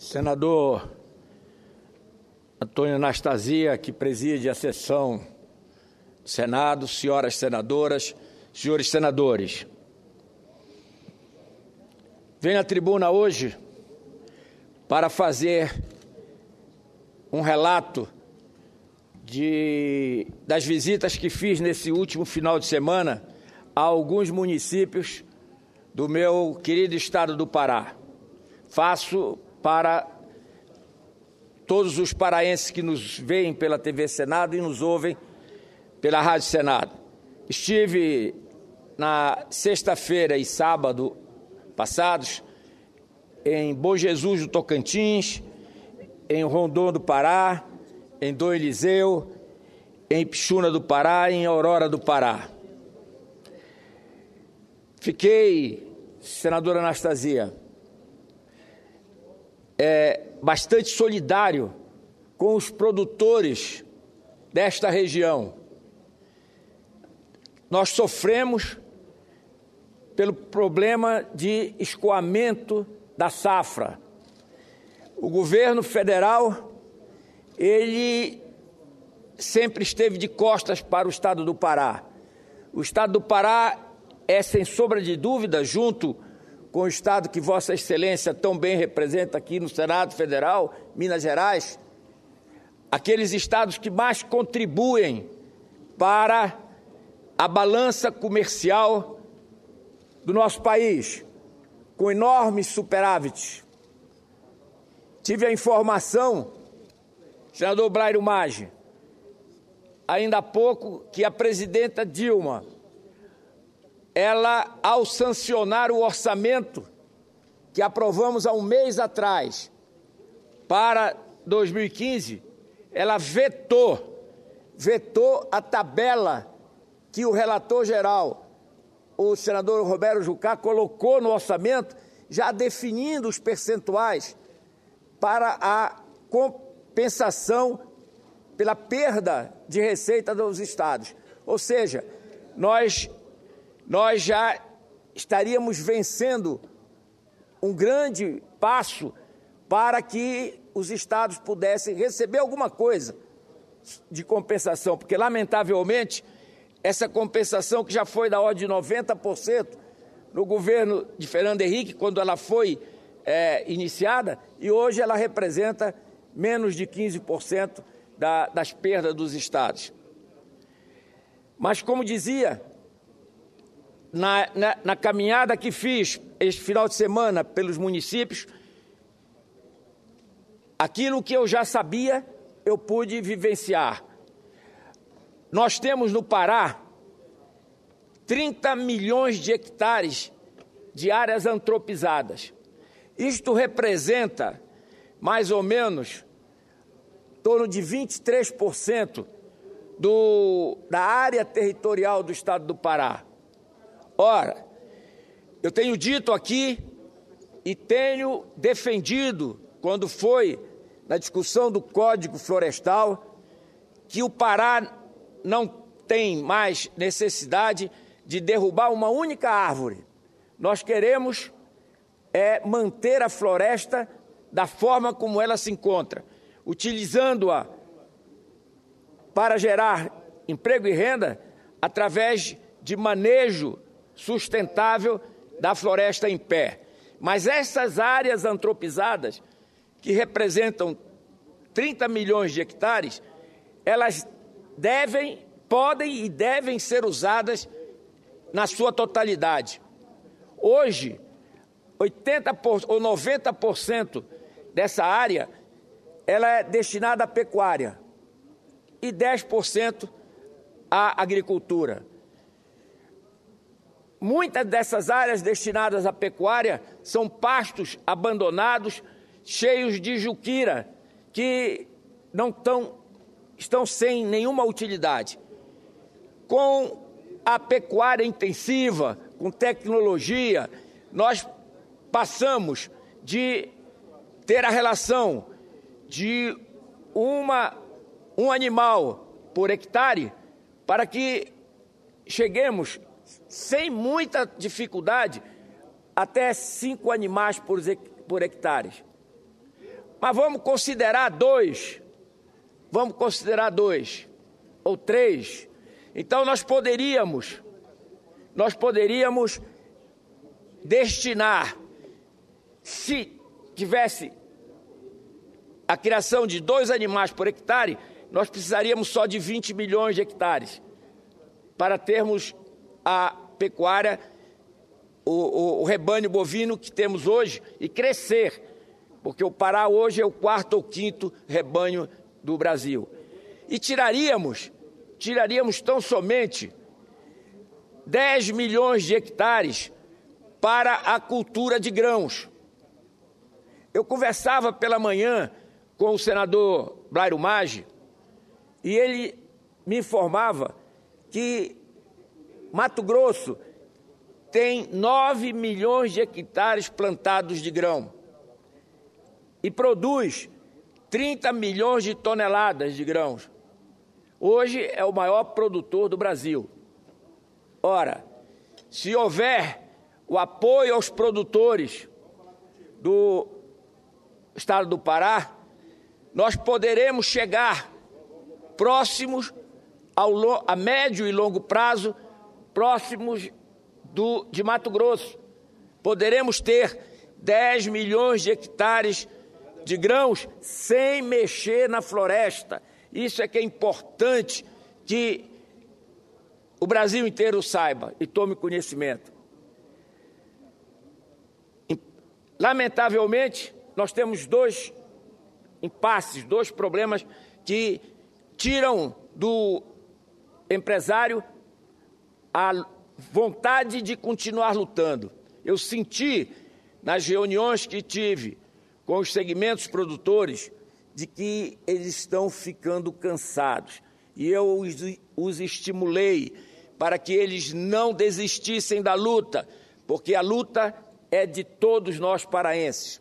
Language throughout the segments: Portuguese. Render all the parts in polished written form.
Senador Antônio Anastasia, que preside a sessão do Senado, senhoras senadoras, senhores senadores. Venho à tribuna hoje para fazer um relato das visitas que fiz nesse último final de semana a alguns municípios do meu querido estado do Pará. Faço para todos os paraenses que nos veem pela TV Senado e nos ouvem pela Rádio Senado. Estive na sexta-feira e sábado passados em Bom Jesus do Tocantins, em Rondon do Pará, em Dom Eliseu, em Pixuna do Pará e em Aurora do Pará. Fiquei, senadora Anastasia, bastante solidário com os produtores desta região. Nós sofremos pelo problema de escoamento da safra. O governo federal, ele sempre esteve de costas para o estado do Pará. O estado do Pará é, sem sombra de dúvida, junto com o estado que Vossa Excelência tão bem representa aqui no Senado Federal, Minas Gerais, aqueles estados que mais contribuem para a balança comercial do nosso país, com enormes superávites. Tive a informação, senador Blairo Maggi, ainda há pouco, que a presidenta Dilma, ela, ao sancionar o orçamento que aprovamos há um mês atrás para 2015, ela vetou a tabela que o relator geral, o senador Roberto Jucá, colocou no orçamento, já definindo os percentuais para a compensação pela perda de receita dos estados. Ou seja, nós já estaríamos vencendo um grande passo para que os estados pudessem receber alguma coisa de compensação, porque, lamentavelmente, essa compensação, que já foi da ordem de 90% no governo de Fernando Henrique, quando ela foi iniciada, e hoje ela representa menos de 15% das perdas dos estados. Mas, como dizia, na caminhada que fiz este final de semana pelos municípios, aquilo que eu já sabia, eu pude vivenciar. Nós temos no Pará 30 milhões de hectares de áreas antropizadas. Isto representa, mais ou menos, em torno de 23% da área territorial do estado do Pará. Ora, eu tenho dito aqui e tenho defendido, quando foi na discussão do Código Florestal, que o Pará não tem mais necessidade de derrubar uma única árvore. Nós queremos manter a floresta da forma como ela se encontra, utilizando-a para gerar emprego e renda através de manejo sustentável da floresta em pé. Mas essas áreas antropizadas, que representam 30 milhões de hectares, elas podem e devem ser usadas na sua totalidade. Hoje, 80% ou 90% dessa área ela é destinada à pecuária e 10% à agricultura. Muitas dessas áreas destinadas à pecuária são pastos abandonados, cheios de juquira, que estão sem nenhuma utilidade. Com a pecuária intensiva, com tecnologia, nós passamos de ter a relação de um animal por hectare para que cheguemos, sem muita dificuldade, até 5 animais por hectare. Mas vamos considerar 2 ou 3. Então nós poderíamos destinar, se tivesse a criação de 2 animais por hectare, nós precisaríamos só de 20 milhões de hectares para termos a pecuária, o rebanho bovino que temos hoje e crescer, porque o Pará hoje é o 4º ou 5º rebanho do Brasil. E tiraríamos tão somente 10 milhões de hectares para a cultura de grãos. Eu conversava pela manhã com o senador Blairo Maggi e ele me informava que Mato Grosso tem 9 milhões de hectares plantados de grão e produz 30 milhões de toneladas de grãos. Hoje é o maior produtor do Brasil. Ora, se houver o apoio aos produtores do estado do Pará, nós poderemos chegar próximos, a médio e longo prazo, próximos de Mato Grosso. Poderemos ter 10 milhões de hectares de grãos sem mexer na floresta. Isso é que é importante que o Brasil inteiro saiba e tome conhecimento. Lamentavelmente, nós temos 2 impasses, 2 problemas que tiram do empresário a vontade de continuar lutando. Eu senti nas reuniões que tive com os segmentos produtores de que eles estão ficando cansados. E eu os estimulei para que eles não desistissem da luta, porque a luta é de todos nós paraenses.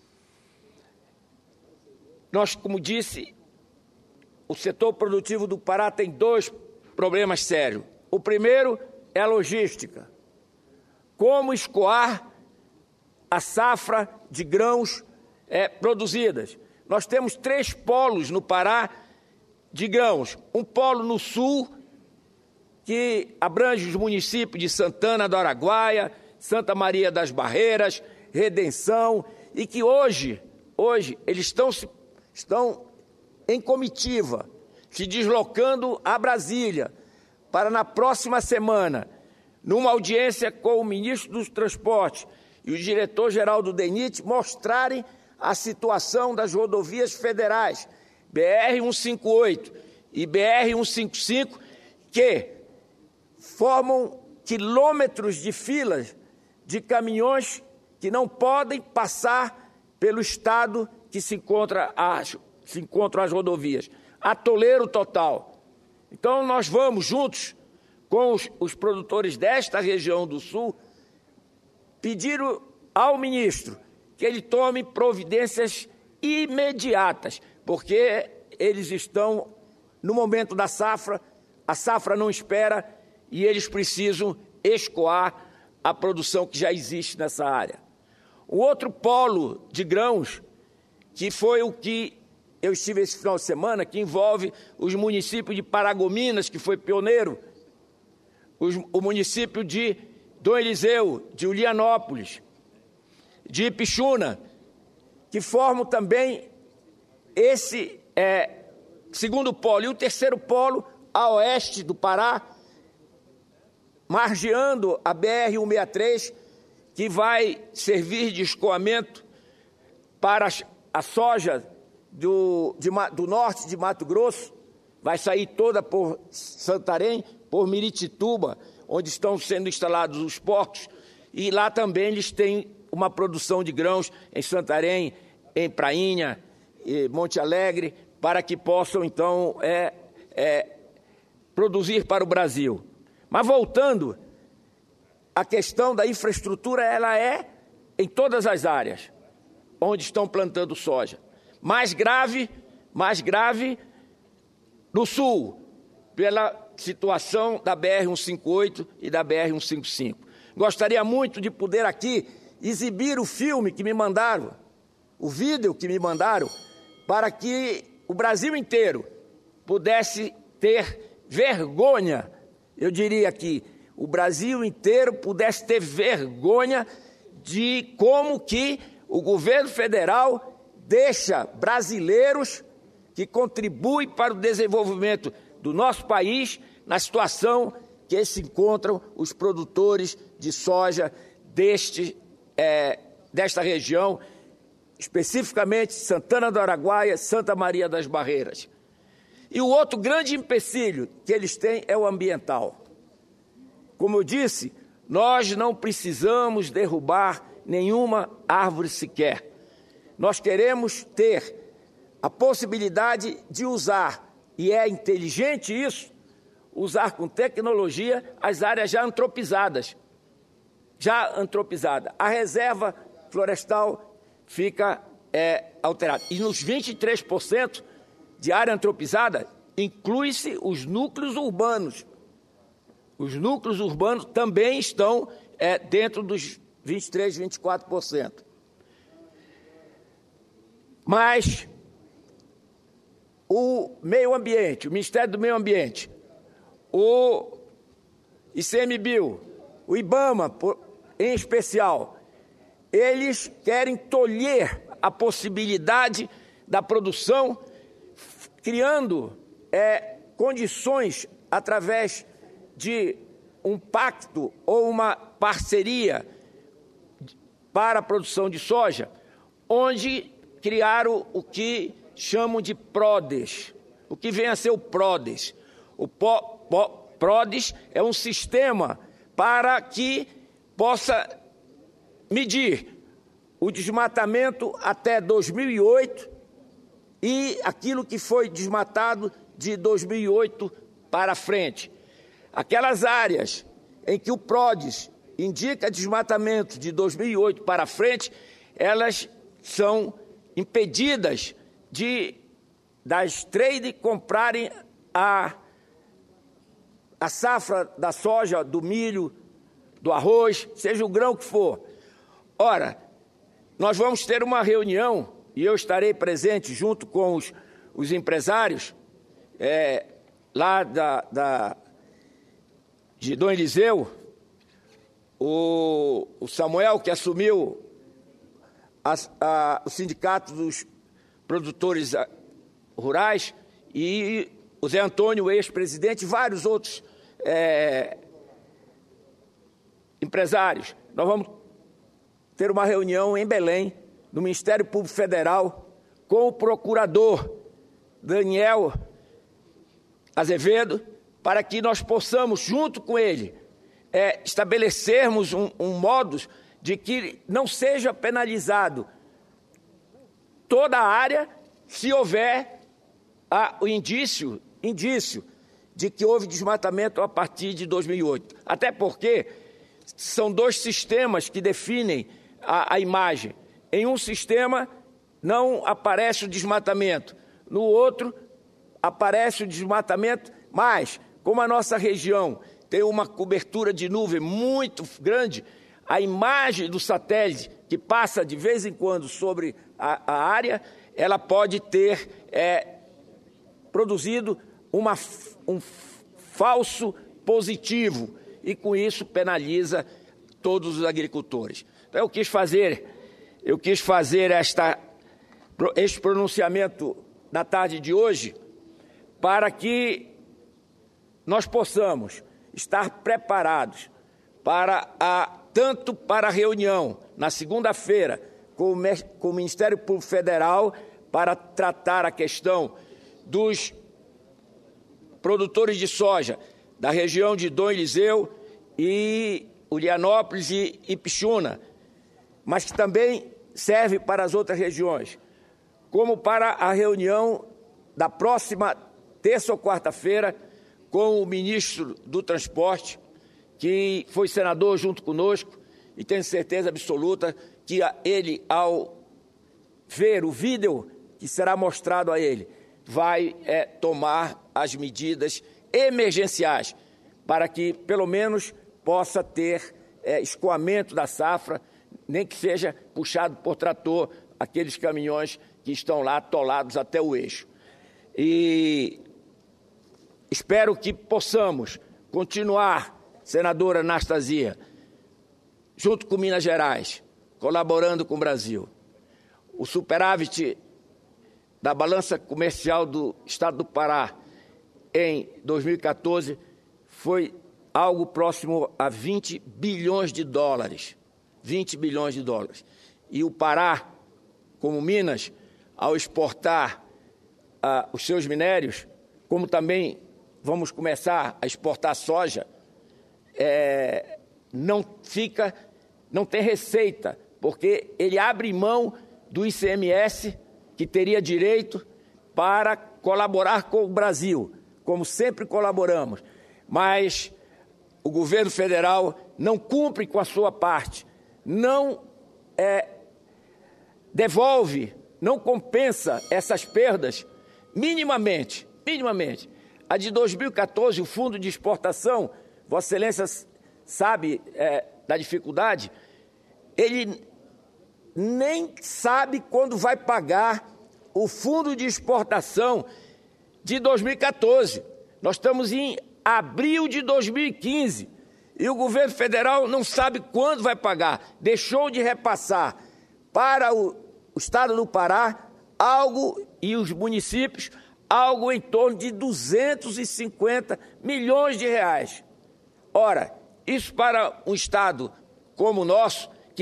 Nós, como disse, o setor produtivo do Pará tem 2 problemas sérios. O primeiro é a logística. Como escoar a safra de grãos produzidas. Nós temos 3 polos no Pará de grãos. Um polo no sul, que abrange os municípios de Santana do Araguaia, Santa Maria das Barreiras, Redenção, e que hoje eles estão em comitiva, se deslocando a Brasília, para na próxima semana, numa audiência com o ministro dos Transportes e o diretor-geral do DENIT, mostrarem a situação das rodovias federais, BR-158 e BR-155, que formam quilômetros de filas de caminhões que não podem passar pelo estado que se encontram as rodovias. Atoleiro total. Então, nós vamos juntos com os produtores desta região do Sul pedir ao ministro que ele tome providências imediatas, porque eles estão no momento da safra, a safra não espera e eles precisam escoar a produção que já existe nessa área. O outro polo de grãos, que foi o que eu estive esse final de semana, que envolve os municípios de Paragominas, que foi pioneiro, o município de Dom Eliseu, de Ulianópolis, de Ipixuna, que formam também esse segundo polo. E o terceiro polo, a oeste do Pará, margeando a BR-163, que vai servir de escoamento para a soja do norte de Mato Grosso, vai sair toda por Santarém, por Miritituba, onde estão sendo instalados os portos, e lá também eles têm uma produção de grãos em Santarém, em Prainha, Monte Alegre, para que possam, então, produzir para o Brasil. Mas voltando, a questão da infraestrutura, ela é em todas as áreas onde estão plantando soja. Mais grave no sul, pela situação da BR-158 e da BR-155. Gostaria muito de poder aqui exibir o filme que me mandaram o vídeo que me mandaram, para que o Brasil inteiro pudesse ter vergonha, eu diria que o Brasil inteiro pudesse ter vergonha de como que o governo federal deixa brasileiros que contribuem para o desenvolvimento do nosso país na situação que se encontram os produtores de soja desta região, especificamente Santana do Araguaia, Santa Maria das Barreiras. E o outro grande empecilho que eles têm é o ambiental. Como eu disse, nós não precisamos derrubar nenhuma árvore sequer. Nós queremos ter a possibilidade de usar, e é inteligente isso, usar com tecnologia as áreas já antropizadas. A reserva florestal fica alterada. E nos 23% de área antropizada, inclui-se os núcleos urbanos. Os núcleos urbanos também estão dentro dos 23%, 24%. Mas o meio ambiente, o Ministério do Meio Ambiente, o ICMBio, o IBAMA, em especial, eles querem tolher a possibilidade da produção, criando condições através de um pacto ou uma parceria para a produção de soja, onde criaram o que chamam de PRODES. O que vem a ser o PRODES? O PRODES é um sistema para que possa medir o desmatamento até 2008 e aquilo que foi desmatado de 2008 para frente. Aquelas áreas em que o PRODES indica desmatamento de 2008 para frente, elas são impedidas das trade comprarem a safra da soja, do milho, do arroz, seja o grão que for. Ora, nós vamos ter uma reunião, e eu estarei presente junto com os empresários lá de Dom Eliseu, o Samuel, que assumiu o Sindicato dos Produtores Rurais, e o Zé Antônio, ex-presidente, e vários outros empresários. Nós vamos ter uma reunião em Belém, no Ministério Público Federal, com o procurador Daniel Azevedo, para que nós possamos, junto com ele, estabelecermos um modus de que não seja penalizado toda a área se houver o indício de que houve desmatamento a partir de 2008. Até porque são dois sistemas que definem a imagem. Em um sistema não aparece o desmatamento, no outro aparece o desmatamento, mas como a nossa região tem uma cobertura de nuvem muito grande, a imagem do satélite que passa de vez em quando sobre a área, ela pode ter produzido um falso positivo e com isso penaliza todos os agricultores. Então eu quis fazer este pronunciamento na tarde de hoje para que nós possamos estar preparados tanto para a reunião na segunda-feira com o Ministério Público Federal para tratar a questão dos produtores de soja da região de Dom Eliseu e Ulianópolis e Ipixuna, mas que também serve para as outras regiões, como para a reunião da próxima terça ou quarta-feira com o ministro do Transporte, que foi senador junto conosco, e tenho certeza absoluta que ele, ao ver o vídeo que será mostrado a ele, vai tomar as medidas emergenciais para que, pelo menos, possa ter escoamento da safra, nem que seja puxado por trator aqueles caminhões que estão lá atolados até o eixo. E espero que possamos continuar, senadora Anastasia, junto com Minas Gerais, colaborando com o Brasil. O superávit da balança comercial do Estado do Pará em 2014 foi algo próximo a 20 bilhões de dólares. 20 bilhões de dólares. E o Pará, como Minas, ao exportar os seus minérios, como também vamos começar a exportar soja, não tem receita, porque ele abre mão do ICMS, que teria direito para colaborar com o Brasil, como sempre colaboramos. Mas o governo federal não cumpre com a sua parte, não devolve, não compensa essas perdas minimamente. A de 2014, o Fundo de Exportação, Vossa Excelência sabe da dificuldade, ele nem sabe quando vai pagar o Fundo de Exportação de 2014. Nós estamos em abril de 2015 e o governo federal não sabe quando vai pagar. Deixou de repassar para o Estado do Pará algo, e os municípios, algo em torno de 250 milhões de reais. Ora, isso para um Estado como o nosso, que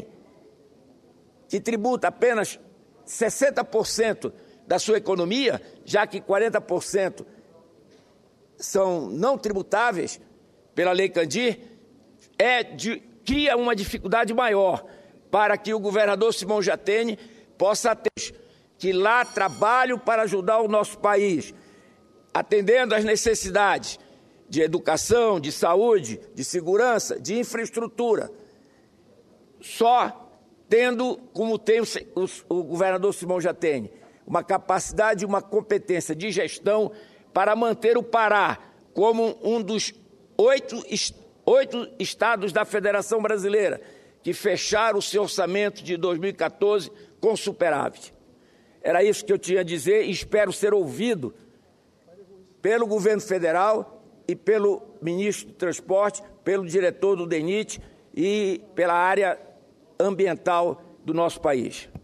tributa apenas 60% da sua economia, já que 40% são não tributáveis pela Lei Candir, cria uma dificuldade maior para que o governador Simão Jatene possa ter que lá trabalho para ajudar o nosso país, atendendo às necessidades de educação, de saúde, de segurança, de infraestrutura, só tendo, como tem o governador Simão Jatene, uma capacidade e uma competência de gestão para manter o Pará como um dos 8 estados da Federação Brasileira que fecharam o seu orçamento de 2014 com superávit. Era isso que eu tinha a dizer e espero ser ouvido pelo governo federal e pelo ministro do Transporte, pelo diretor do DENIT e pela área ambiental do nosso país.